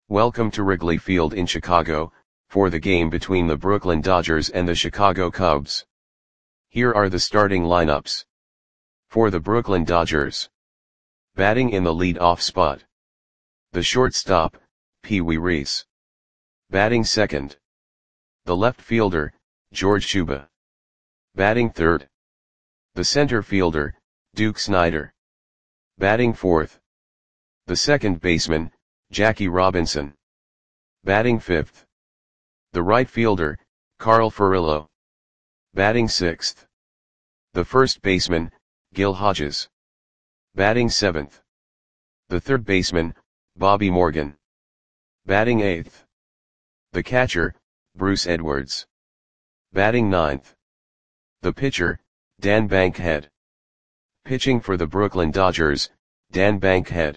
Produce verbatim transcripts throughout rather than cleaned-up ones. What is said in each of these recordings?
Welcome to Wrigley Field in Chicago, for the game between the Brooklyn Dodgers and the Chicago Cubs. Here are the starting lineups. For the Brooklyn Dodgers. Batting in the lead-off spot. The shortstop, Pee Wee Reese. Batting second. The left fielder, George Shuba. Batting third. The center fielder, Duke Snider. Batting fourth. The second baseman, Jackie Robinson. Batting fifth. The right fielder, Carl Furillo. Batting sixth. The first baseman, Gil Hodges. Batting seventh. The third baseman, Bobby Morgan. Batting eighth. The catcher, Bruce Edwards. Batting ninth. The pitcher, Dan Bankhead. Pitching for the Brooklyn Dodgers, Dan Bankhead.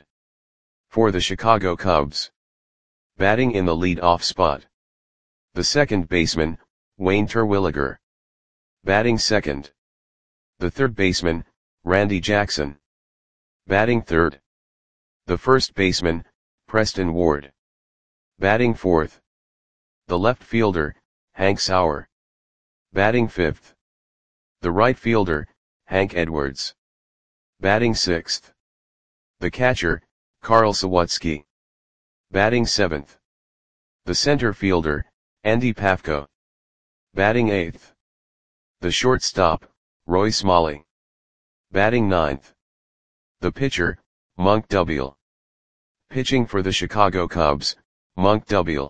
For the Chicago Cubs. Batting in the lead-off spot. The second baseman, Wayne Terwilliger. Batting second. The third baseman, Randy Jackson. Batting third. The first baseman, Preston Ward. Batting fourth. The left fielder, Hank Sauer. Batting fifth. The right fielder, Hank Edwards. Batting sixth. The catcher, Carl Sawatsky. Batting seventh. The center fielder, Andy Pafko. Batting eighth. The shortstop, Roy Smalley. Batting ninth. The pitcher, Monk Dubiel. Pitching for the Chicago Cubs, Monk Dubiel.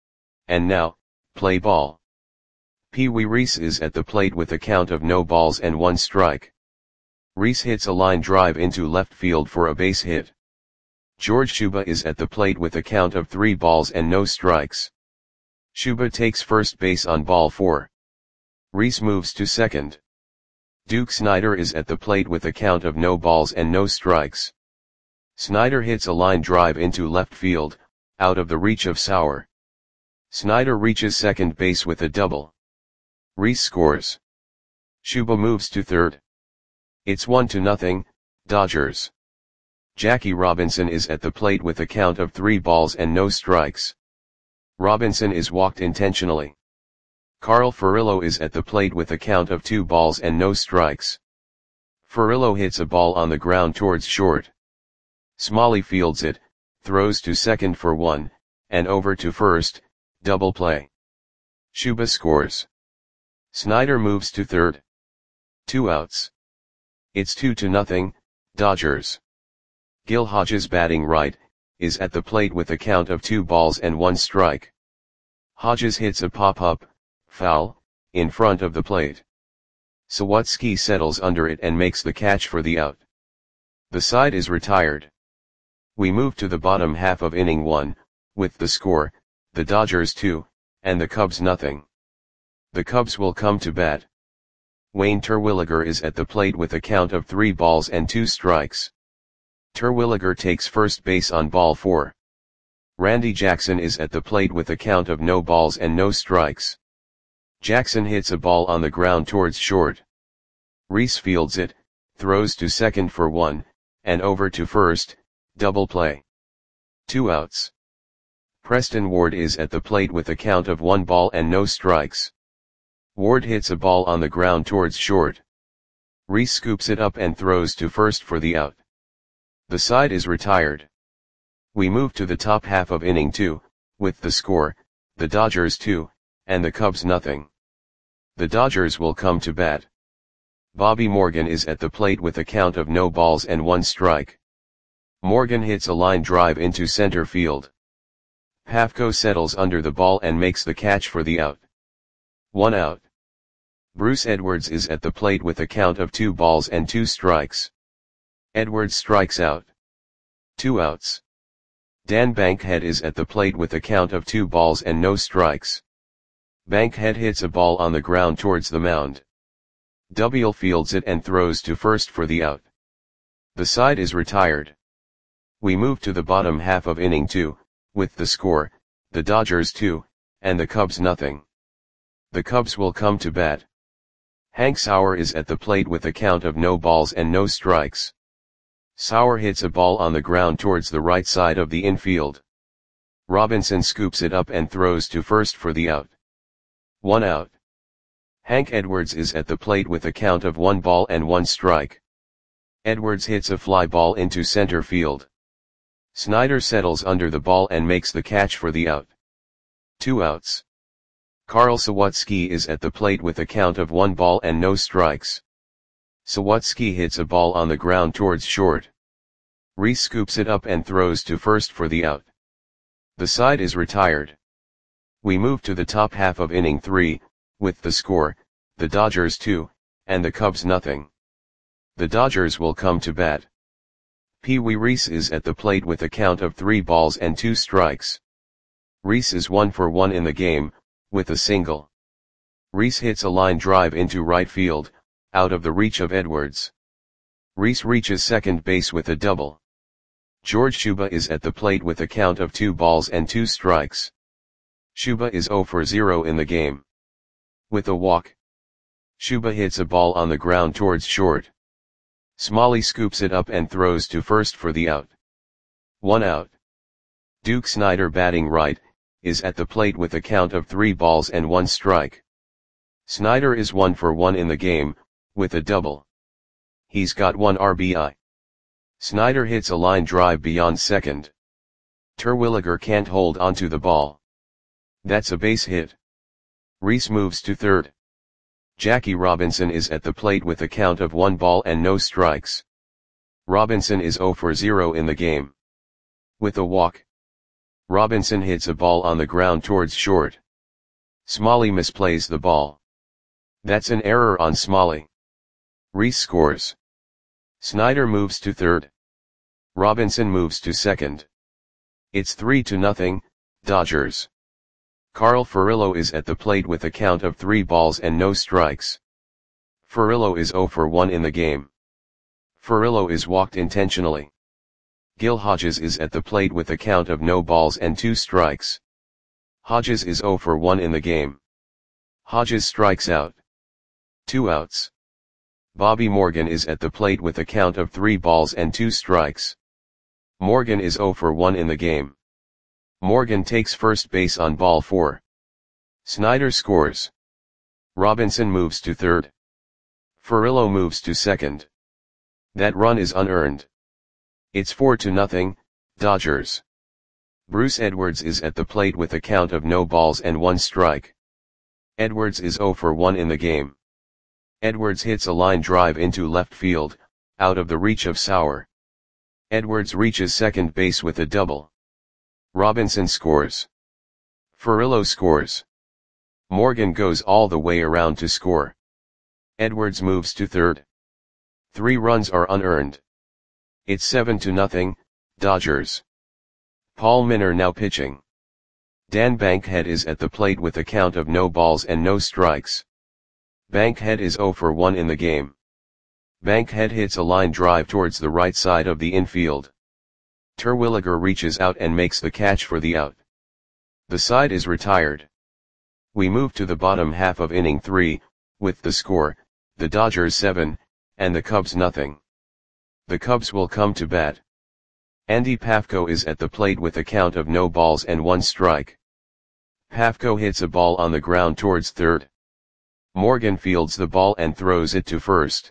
And now, play ball. Pee Wee Reese is at the plate with a count of no balls and one strike. Reese hits a line drive into left field for a base hit. George Shuba is at the plate with a count of three balls and no strikes. Shuba takes first base on ball four. Reese moves to second. Duke Snider is at the plate with a count of no balls and no strikes. Snider hits a line drive into left field, out of the reach of Sauer. Snider reaches second base with a double. Reese scores. Shuba moves to third. It's one to nothing, Dodgers. Jackie Robinson is at the plate with a count of three balls and no strikes. Robinson is walked intentionally. Carl Furillo is at the plate with a count of two balls and no strikes. Furillo hits a ball on the ground towards short. Smalley fields it, throws to second for one, and over to first, double play. Shuba scores. Snider moves to third. Two outs. It's two to nothing, Dodgers. Gil Hodges, batting right, is at the plate with a count of two balls and one strike. Hodges hits a pop-up, foul, in front of the plate. Sawatsky settles under it and makes the catch for the out. The side is retired. We move to the bottom half of inning one, with the score, the Dodgers two, and the Cubs nothing. The Cubs will come to bat. Wayne Terwilliger is at the plate with a count of three balls and two strikes. Terwilliger takes first base on ball four. Randy Jackson is at the plate with a count of no balls and no strikes. Jackson hits a ball on the ground towards short. Reese fields it, throws to second for one, and over to first, double play. Two outs. Preston Ward is at the plate with a count of one ball and no strikes. Ward hits a ball on the ground towards short. Reese scoops it up and throws to first for the out. The side is retired. We move to the top half of inning two, with the score, the Dodgers two, and the Cubs nothing. The Dodgers will come to bat. Bobby Morgan is at the plate with a count of no balls and one strike. Morgan hits a line drive into center field. Pafko settles under the ball and makes the catch for the out. One out. Bruce Edwards is at the plate with a count of two balls and two strikes. Edwards strikes out. Two outs. Dan Bankhead is at the plate with a count of two balls and no strikes. Bankhead hits a ball on the ground towards the mound. Dubiel fields it and throws to first for the out. The side is retired. We move to the bottom half of inning two, with the score, the Dodgers two, and the Cubs nothing. The Cubs will come to bat. Hank Sauer is at the plate with a count of no balls and no strikes. Sauer hits a ball on the ground towards the right side of the infield. Robinson scoops it up and throws to first for the out. One out. Hank Edwards is at the plate with a count of one ball and one strike. Edwards hits a fly ball into center field. Snyder settles under the ball and makes the catch for the out. Two outs. Carl Sawatsky is at the plate with a count of one ball and no strikes. Sawatsky hits a ball on the ground towards short. Reese scoops it up and throws to first for the out. The side is retired. We move to the top half of inning three, with the score, the Dodgers two, and the Cubs nothing. The Dodgers will come to bat. Pee Wee Reese is at the plate with a count of three balls and two strikes. Reese is one for one in the game, with a single. Reese hits a line drive into right field, out of the reach of Edwards. Reese reaches second base with a double. George Shuba is at the plate with a count of two balls and two strikes. Shuba is zero for zero in the game. With a walk. Shuba hits a ball on the ground towards short. Smalley scoops it up and throws to first for the out. One out. Duke Snyder, batting right, is at the plate with a count of three balls and one strike. Snyder is one for one in the game, with a double. He's got one R B I. Snyder hits a line drive beyond second. Terwilliger can't hold onto the ball. That's a base hit. Reese moves to third. Jackie Robinson is at the plate with a count of one ball and no strikes. Robinson is zero for zero in the game. With a walk. Robinson hits a ball on the ground towards short. Smalley misplays the ball. That's an error on Smalley. Reese scores. Snyder moves to third. Robinson moves to second. It's three to nothing, Dodgers. Carl Furillo is at the plate with a count of three balls and no strikes. Furillo is zero for one in the game. Furillo is walked intentionally. Gil Hodges is at the plate with a count of no balls and two strikes. Hodges is zero for one in the game. Hodges strikes out. Two outs. Bobby Morgan is at the plate with a count of three balls and two strikes. Morgan is zero for one in the game. Morgan takes first base on ball four. Snyder scores. Robinson moves to third. Furillo moves to second. That run is unearned. It's four to nothing, Dodgers. Bruce Edwards is at the plate with a count of no balls and one strike. Edwards is zero for one in the game. Edwards hits a line drive into left field, out of the reach of Sauer. Edwards reaches second base with a double. Robinson scores. Furillo scores. Morgan goes all the way around to score. Edwards moves to third. Three runs are unearned. It's seven to nothing, Dodgers. Paul Minor now pitching. Dan Bankhead is at the plate with a count of no balls and no strikes. Bankhead is zero for one in the game. Bankhead hits a line drive towards the right side of the infield. Terwilliger reaches out and makes the catch for the out. The side is retired. We move to the bottom half of inning three, with the score, the Dodgers seven, and the Cubs nothing. The Cubs will come to bat. Andy Pafko is at the plate with a count of no balls and one strike. Pafko hits a ball on the ground towards third. Morgan fields the ball and throws it to first.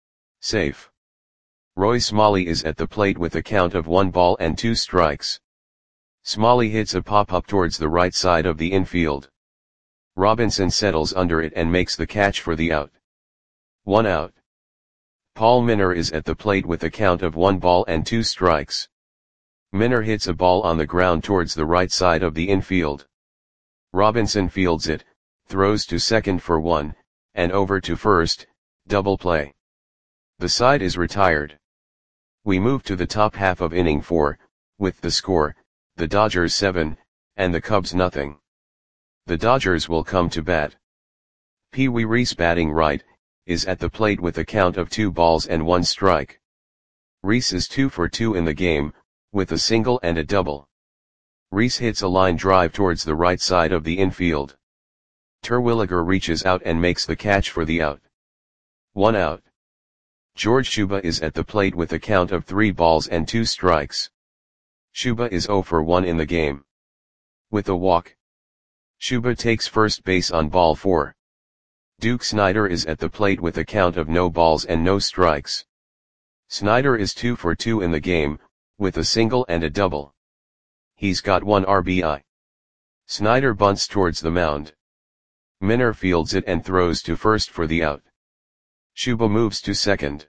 Safe. Roy Smalley is at the plate with a count of one ball and two strikes. Smalley hits a pop-up towards the right side of the infield. Robinson settles under it and makes the catch for the out. One out. Paul Minor is at the plate with a count of one ball and two strikes. Minor hits a ball on the ground towards the right side of the infield. Robinson fields it, throws to second for one, and over to first, double play. The side is retired. We move to the top half of inning four, with the score, the Dodgers seven, and the Cubs nothing. The Dodgers will come to bat. Pee Wee Reese, batting right, is at the plate with a count of two balls and one strike. Reese is two for two in the game, with a single and a double. Reese hits a line drive towards the right side of the infield. Terwilliger reaches out and makes the catch for the out. One out. George Shuba is at the plate with a count of three balls and two strikes. Shuba is zero for one in the game. With a walk. Shuba takes first base on ball four. Duke Snider is at the plate with a count of no balls and no strikes. Snider is two for two in the game, with a single and a double. He's got one R B I. Snider bunts towards the mound. Minner fields it and throws to first for the out. Shuba moves to second.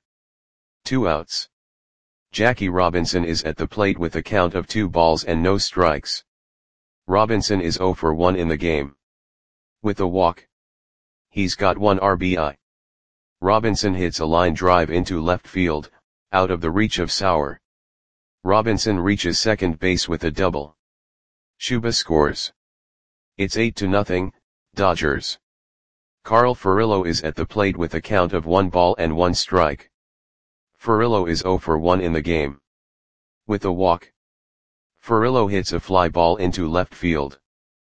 Two outs. Jackie Robinson is at the plate with a count of two balls and no strikes. Robinson is zero for one in the game. With a walk. He's got one R B I. Robinson hits a line drive into left field, out of the reach of Sauer. Robinson reaches second base with a double. Shuba scores. It's eight to nothing, Dodgers. Carl Furillo is at the plate with a count of one ball and one strike. Furillo is zero for one in the game. With a walk. Furillo hits a fly ball into left field.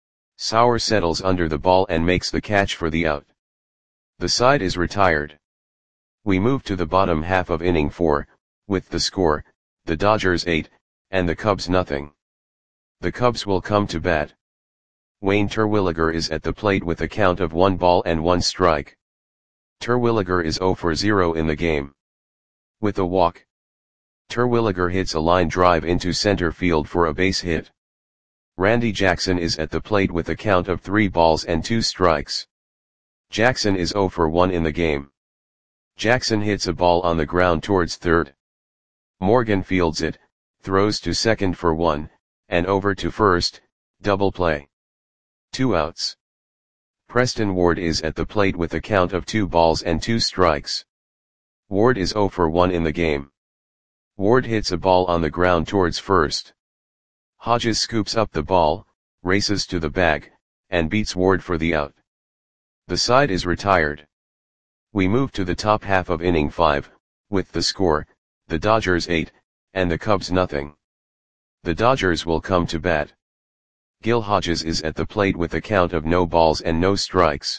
Sauer settles under the ball and makes the catch for the out. The side is retired. We move to the bottom half of inning four, with the score, the Dodgers eight, and the Cubs nothing. The Cubs will come to bat. Wayne Terwilliger is at the plate with a count of one ball and one strike. Terwilliger is zero for zero in the game. With a walk. Terwilliger hits a line drive into center field for a base hit. Randy Jackson is at the plate with a count of three balls and two strikes. Jackson is zero for one in the game. Jackson hits a ball on the ground towards third. Morgan fields it, throws to second for one, and over to first, double play. Two outs. Preston Ward is at the plate with a count of two balls and two strikes. Ward is zero for one in the game. Ward hits a ball on the ground towards first. Hodges scoops up the ball, races to the bag, and beats Ward for the out. The side is retired. We move to the top half of inning five, with the score, the Dodgers eight, and the Cubs nothing. The Dodgers will come to bat. Gil Hodges is at the plate with a count of no balls and no strikes.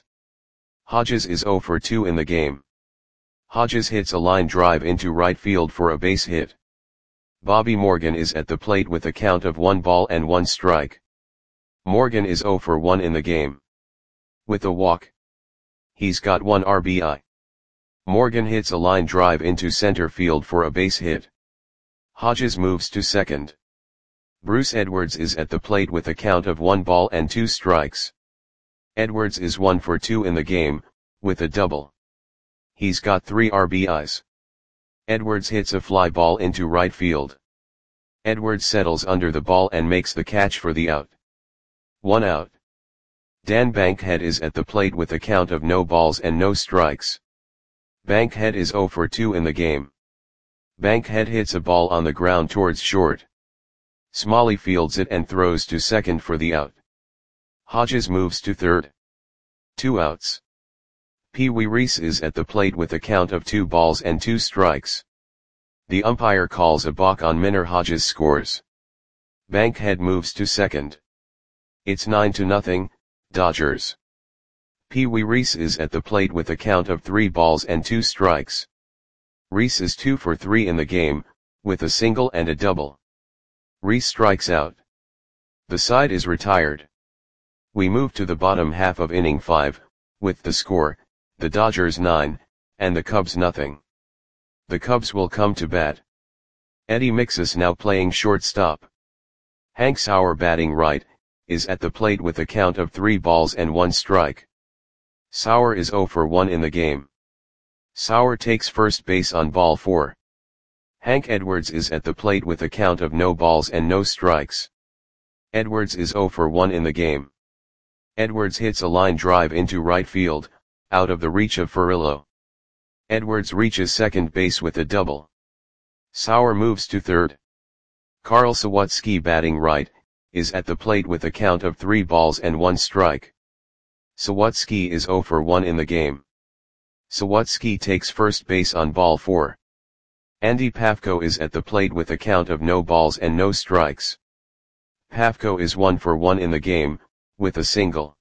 Hodges is zero for two in the game. Hodges hits a line drive into right field for a base hit. Bobby Morgan is at the plate with a count of one ball and one strike. Morgan is zero for one in the game. With a walk. He's got one R B I. Morgan hits a line drive into center field for a base hit. Hodges moves to second. Bruce Edwards is at the plate with a count of one ball and two strikes. Edwards is one for two in the game, with a double. He's got three R B Is. Edwards hits a fly ball into right field. Edwards settles under the ball and makes the catch for the out. One out. Dan Bankhead is at the plate with a count of no balls and no strikes. Bankhead is zero for two in the game. Bankhead hits a ball on the ground towards short. Smalley fields it and throws to second for the out. Hodges moves to third. Two outs. Pee Wee Reese is at the plate with a count of two balls and two strikes. The umpire calls a balk on Minner. Hodges scores. Bankhead moves to second. It's nine to nothing, Dodgers. Pee Wee Reese is at the plate with a count of three balls and two strikes. Reese is two for three in the game, with a single and a double. Reese strikes out. The side is retired. We move to the bottom half of inning five, with the score, the Dodgers nine, and the Cubs nothing. The Cubs will come to bat. Eddie Mixus now playing shortstop. Hank Sauer batting right, is at the plate with a count of three balls and one strike. Sauer is zero for one in the game. Sauer takes first base on ball four. Hank Edwards is at the plate with a count of no balls and no strikes. Edwards is zero for one in the game. Edwards hits a line drive into right field, out of the reach of Furillo. Edwards reaches second base with a double. Sauer moves to third. Carl Sawatsky batting right, is at the plate with a count of three balls and one strike. Sawatsky is zero for one in the game. Sawatsky takes first base on ball four. Andy Pafko is at the plate with a count of no balls and no strikes. Pafko is one for one in the game, with a single.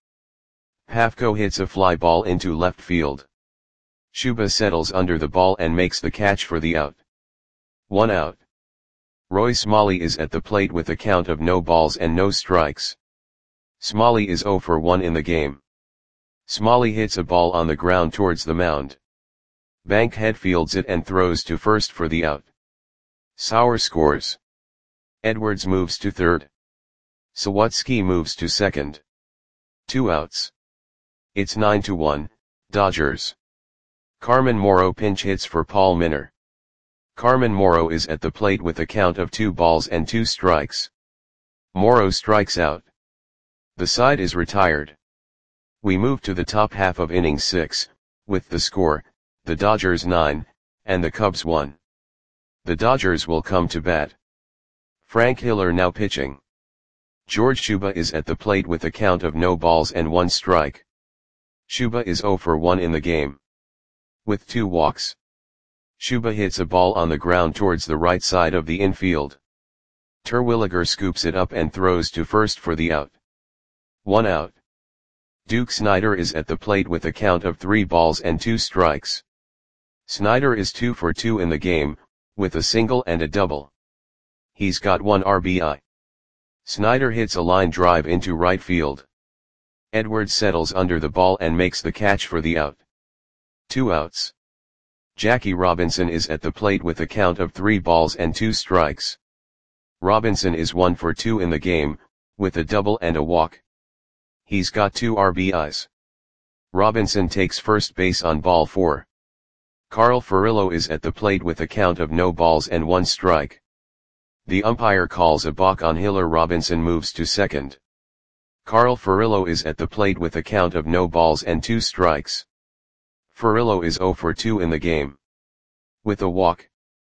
Pafko hits a fly ball into left field. Shuba settles under the ball and makes the catch for the out. One out. Roy Smalley is at the plate with a count of no balls and no strikes. Smalley is zero for one in the game. Smalley hits a ball on the ground towards the mound. Bankhead fields it and throws to first for the out. Sauer scores. Edwards moves to third. Sawatsky moves to second. Two outs. It's nine to one, Dodgers. Carmen Morrow pinch hits for Paul Minor. Carmen Morrow is at the plate with a count of two balls and two strikes. Morrow strikes out. The side is retired. We move to the top half of inning six, with the score, the Dodgers nine, and the Cubs one. The Dodgers will come to bat. Frank Hiller now pitching. George Shuba is at the plate with a count of no balls and one strike. Shuba is zero for one in the game. With two walks. Shuba hits a ball on the ground towards the right side of the infield. Terwilliger scoops it up and throws to first for the out. One out. Duke Snider is at the plate with a count of three balls and two strikes. Snider is two for two in the game, with a single and a double. He's got one R B I. Snider hits a line drive into right field. Edwards settles under the ball and makes the catch for the out. Two outs. Jackie Robinson is at the plate with a count of three balls and two strikes. Robinson is one for two in the game, with a double and a walk. He's got two R B Is. Robinson takes first base on ball four. Carl Furillo is at the plate with a count of no balls and one strike. The umpire calls a balk on Hiller. Robinson moves to second. Carl Furillo is at the plate with a count of no balls and two strikes. Furillo is zero for two in the game. With a walk.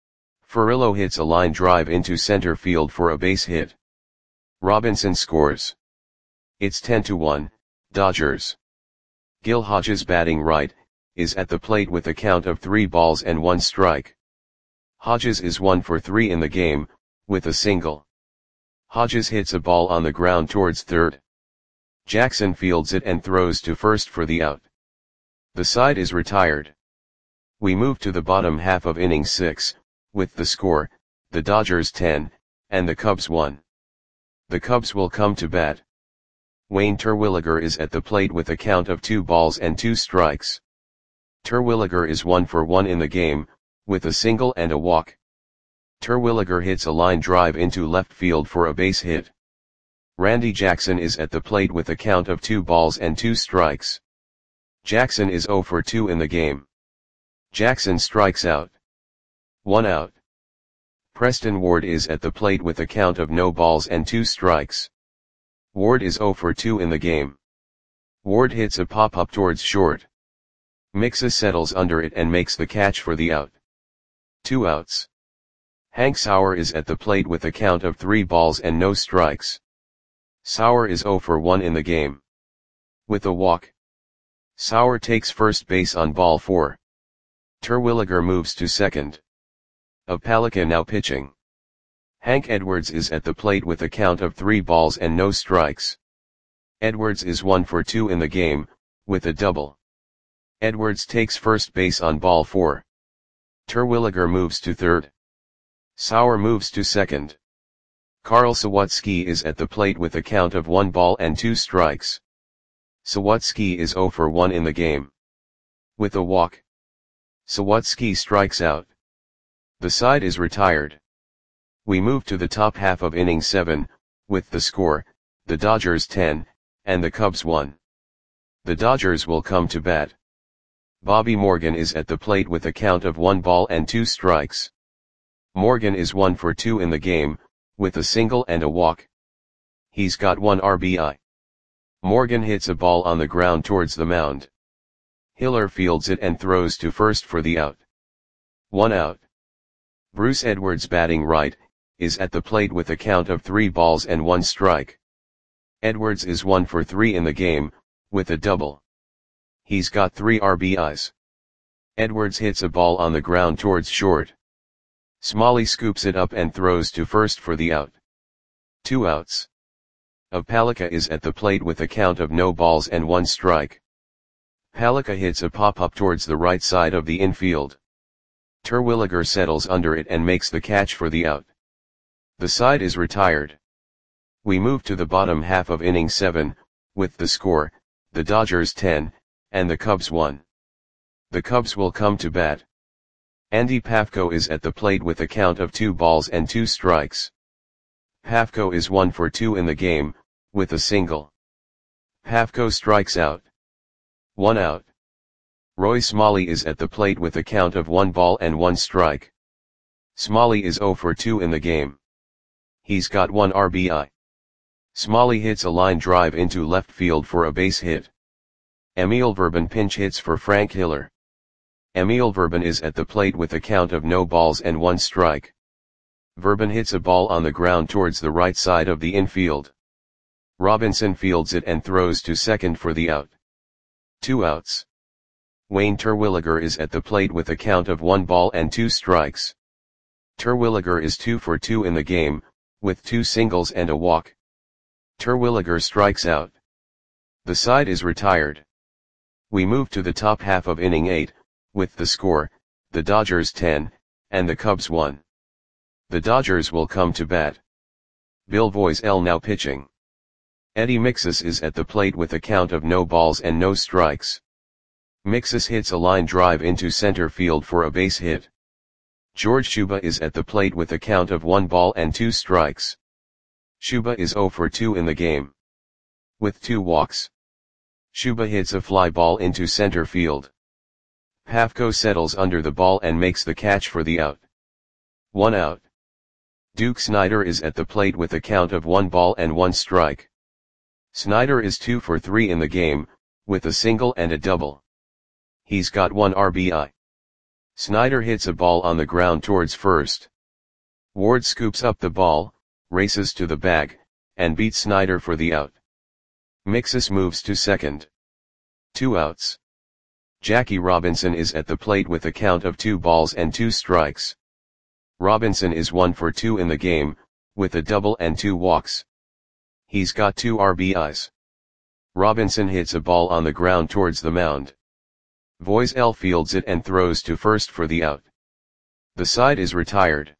Furillo hits a line drive into center field for a base hit. Robinson scores. It's ten to one, Dodgers. Gil Hodges, batting right, is at the plate with a count of three balls and one strike. Hodges is one for three in the game, with a single. Hodges hits a ball on the ground towards third. Jackson fields it and throws to first for the out. The side is retired. We move to the bottom half of inning six, with the score, the Dodgers ten, and the Cubs one. The Cubs will come to bat. Wayne Terwilliger is at the plate with a count of two balls and two strikes. Terwilliger is one for one in the game, with a single and a walk. Terwilliger hits a line drive into left field for a base hit. Randy Jackson is at the plate with a count of two balls and two strikes. Jackson is zero for two in the game. Jackson strikes out. One out. Preston Ward is at the plate with a count of no balls and two strikes. Ward is zero for two in the game. Ward hits a pop-up towards short. Mixa settles under it and makes the catch for the out. Two outs. Hank Sauer is at the plate with a count of three balls and no strikes. Sauer is zero for one in the game. With a walk. Sauer takes first base on ball four. Terwilliger moves to second. Opalika now pitching. Hank Edwards is at the plate with a count of three balls and no strikes. Edwards is one for two in the game, with a double. Edwards takes first base on ball four. Terwilliger moves to third. Sauer moves to second. Carl Sawatsky is at the plate with a count of one ball and two strikes. Sawatsky is zero for one in the game. With a walk. Sawatsky strikes out. The side is retired. We move to the top half of inning seven, with the score, the Dodgers ten, and the Cubs one. The Dodgers will come to bat. Bobby Morgan is at the plate with a count of one ball and two strikes. Morgan is one for two in the game, with a single and a walk. He's got one R B I. Morgan hits a ball on the ground towards the mound. Hiller fields it and throws to first for the out. One out. Bruce Edwards, batting right, is at the plate with a count of three balls and one strike. Edwards is one for three in the game, with a double. He's got three R B Is. Edwards hits a ball on the ground towards short. Smalley scoops it up and throws to first for the out. Two outs. Opalika is at the plate with a count of no balls and one strike. Palika hits a pop-up towards the right side of the infield. Terwilliger settles under it and makes the catch for the out. The side is retired. We move to the bottom half of inning seven, with the score, the Dodgers ten, and the Cubs one. The Cubs will come to bat. Andy Pafko is at the plate with a count of two balls and two strikes. Pafko is one for two in the game, with a single. Pafko strikes out. One out. Roy Smalley is at the plate with a count of one ball and one strike. Smalley is zero for two in the game. He's got one R B I. Smalley hits a line drive into left field for a base hit. Emil Verban pinch hits for Frank Hiller. Emil Verban is at the plate with a count of no balls and one strike. Verban hits a ball on the ground towards the right side of the infield. Robinson fields it and throws to second for the out. Two outs. Wayne Terwilliger is at the plate with a count of one ball and two strikes. Terwilliger is two for two in the game, with two singles and a walk. Terwilliger strikes out. The side is retired. We move to the top half of inning eight, with the score, the Dodgers ten, and the Cubs one. The Dodgers will come to bat. Bill Voisell now pitching. Eddie Mixus is at the plate with a count of no balls and no strikes. Mixus hits a line drive into center field for a base hit. George Shuba is at the plate with a count of one ball and two strikes. Shuba is zero for two in the game. With two walks. Shuba hits a fly ball into center field. Pafko settles under the ball and makes the catch for the out. One out. Duke Snider is at the plate with a count of one ball and one strike. Snider is two for three in the game, with a single and a double. He's got one R B I. Snider hits a ball on the ground towards first. Ward scoops up the ball, races to the bag, and beats Snider for the out. Mixus moves to second. Two outs. Jackie Robinson is at the plate with a count of two balls and two strikes. Robinson is one for two in the game, with a double and two walks. He's got two R B Is. Robinson hits a ball on the ground towards the mound. Voisell fields it and throws to first for the out. The side is retired.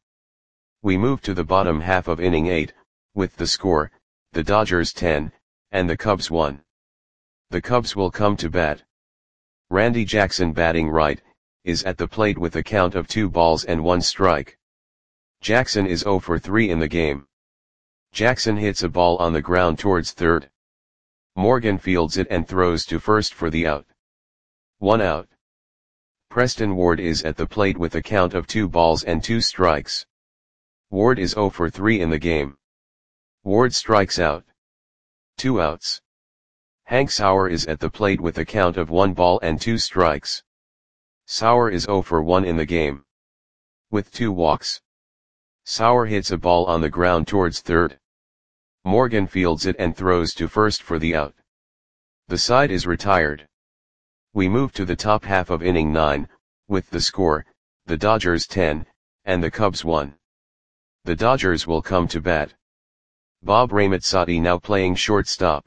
We move to the bottom half of inning eight, with the score, the Dodgers ten, and the Cubs one. The Cubs will come to bat. Randy Jackson batting right, is at the plate with a count of two balls and one strike. Jackson is zero for three in the game. Jackson hits a ball on the ground towards third. Morgan fields it and throws to first for the out. One out. Preston Ward is at the plate with a count of two balls and two strikes. Ward is zero for three in the game. Ward strikes out. Two outs. Hank Sauer is at the plate with a count of one ball and two strikes. Sauer is zero for one in the game. With two walks. Sauer hits a ball on the ground towards third. Morgan fields it and throws to first for the out. The side is retired. We move to the top half of inning nine, with the score, the Dodgers ten, and the Cubs one. The Dodgers will come to bat. Bob Ramazzotti now playing shortstop.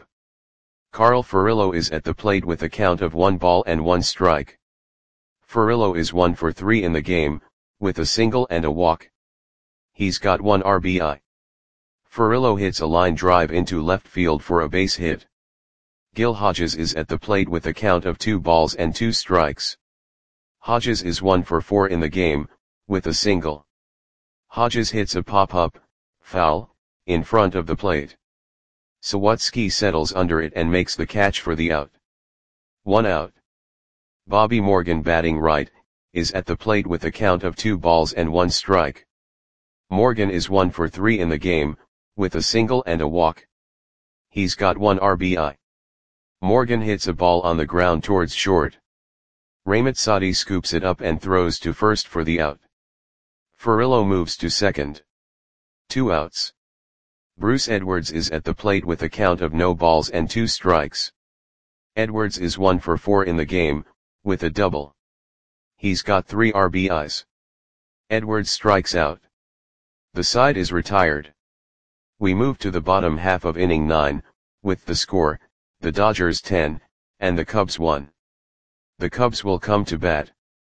Carl Furillo is at the plate with a count of one ball and one strike. Furillo is one for three in the game, with a single and a walk. He's got one R B I. Furillo hits a line drive into left field for a base hit. Gil Hodges is at the plate with a count of two balls and two strikes. Hodges is one for four in the game, with a single. Hodges hits a pop-up, foul, in front of the plate. Sawatsky settles under it and makes the catch for the out. One out. Bobby Morgan batting right, is at the plate with a count of two balls and one strike. Morgan is one for three in the game, with a single and a walk. He's got one R B I. Morgan hits a ball on the ground towards short. Ramazzotti scoops it up and throws to first for the out. Furillo moves to second. Two outs. Bruce Edwards is at the plate with a count of no balls and two strikes. Edwards is one for four in the game, with a double. He's got three R B Is. Edwards strikes out. The side is retired. We move to the bottom half of inning nine, with the score, the Dodgers ten, and the Cubs one. The Cubs will come to bat.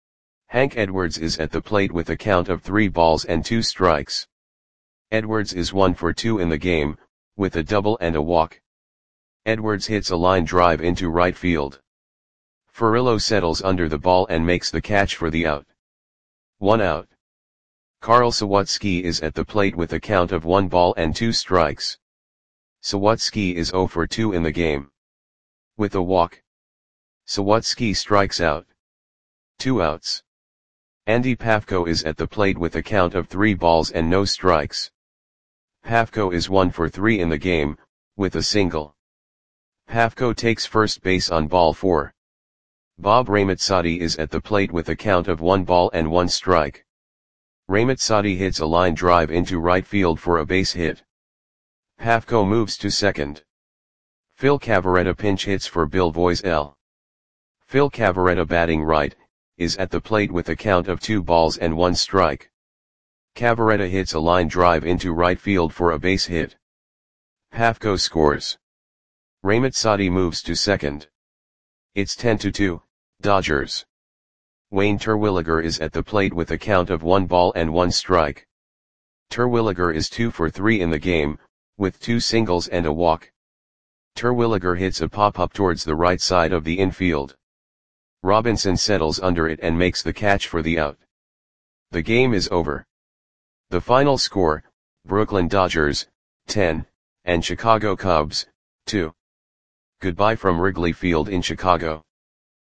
Hank Edwards is at the plate with a count of three balls and two strikes. Edwards is one for two in the game, with a double and a walk. Edwards hits a line drive into right field. Furillo settles under the ball and makes the catch for the out. One out. Karl Sawicki is at the plate with a count of one ball and two strikes. Sawicki is zero for two in the game. With a walk, Sawicki strikes out. Two outs. Andy Pafko is at the plate with a count of three balls and no strikes. Pafko is one for three in the game, with a single. Pafko takes first base on ball four. Bob Ramazzotti is at the plate with a count of one ball and one strike. Ramazzotti hits a line drive into right field for a base hit. Pafko moves to second. Phil Cavarretta pinch hits for Bill Voisel. Phil Cavarretta, batting right, is at the plate with a count of two balls and one strike. Cavarretta hits a line drive into right field for a base hit. Pafko scores. Ramazzotti moves to second. It's ten to two, Dodgers. Wayne Terwilliger is at the plate with a count of one ball and one strike. Terwilliger is two for three in the game, with two singles and a walk. Terwilliger hits a pop-up towards the right side of the infield. Robinson settles under it and makes the catch for the out. The game is over. The final score, Brooklyn Dodgers, ten, and Chicago Cubs, two. Goodbye from Wrigley Field in Chicago.